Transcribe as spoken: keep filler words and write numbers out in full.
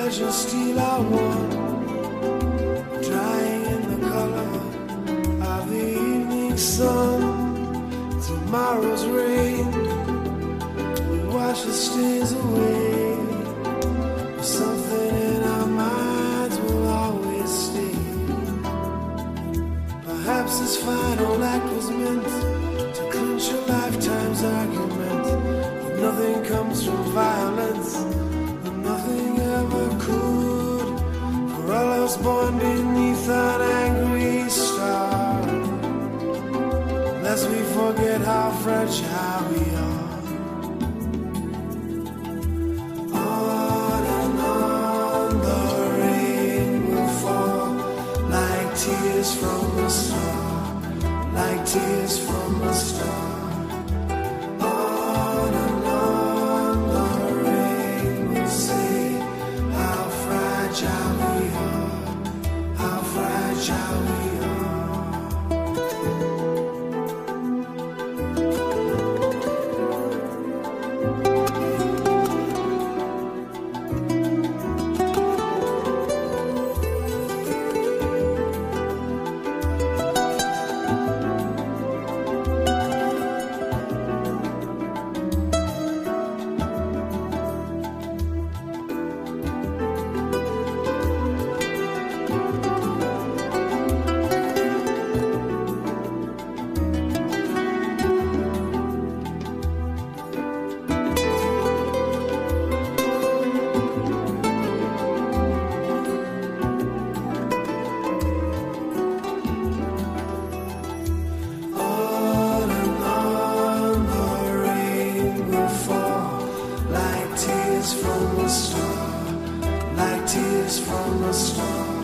treasure steal our one, drying in the color of the evening sun. Tomorrow's rain will wash the stains away. Something in our minds will always stay. Perhaps this final act was meant to clinch a lifetime's argument. But nothing comes from violence, and nothing ever could. For all us born beneath an angry star, lest we forget how fragile we are. On and on the rain will fall, like tears from a star, like tears from a star. On and on the rain will say how fragile we are, how fragile we are. From a star, like tears from a star.